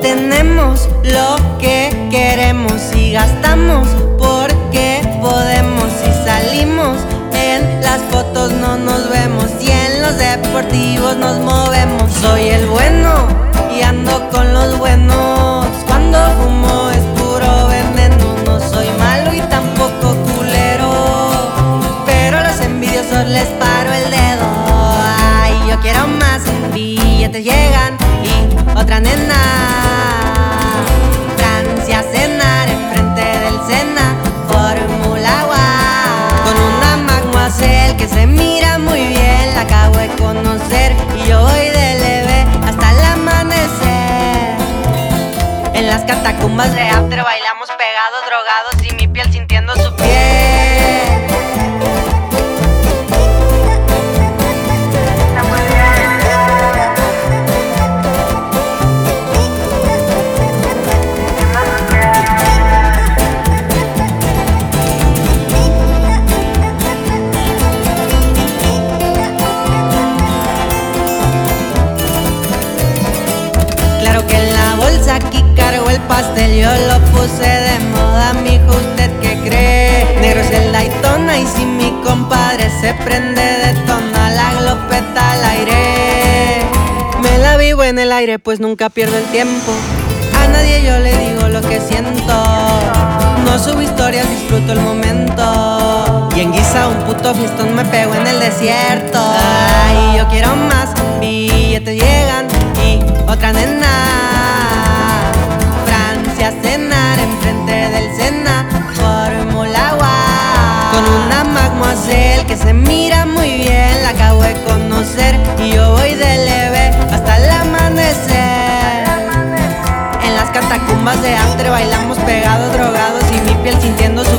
Tenemos lo que queremos y gastamos porque podemos. Y salimos en las fotos, no nos vemos, y en los deportivos nos movemos. Soy el bueno y ando con los buenos. Cuando fumo es puro veneno. No soy malo y tampoco culero, pero a los envidiosos les paro el dedo. Ay, yo quiero más, billetes llegan y otra nena. Francia a cenar enfrente del Sena, Fórmula One. Con una Mademoiselle que se mira muy bien, la acabo de conocer y yo voy de leve hasta el amanecer. En las catacumbas de after bailamos pegados, drogados y mi piel sintiendo su piel. Claro que en la bolsa aquí cargo el pastel, yo lo puse de moda, mijo, ¿usted qué cree? Negro es el Daytona y si mi compadre se prende detona la glopeta al aire. Me la vivo en el aire pues nunca pierdo el tiempo, a nadie yo le digo lo que siento. No subo historias, disfruto el momento, y en guisa un puto fiestón me pego en el desierto. Ay, yo quiero más, billetes llegan y otra nena. Francia a cenar enfrente del Sena, Fórmula One. Con una Mademoiselle que se mira muy bien, la acabo de conocer y yo voy de leve hasta el amanecer. En las catacumbas de after bailamos pegados, drogados y mi piel sintiendo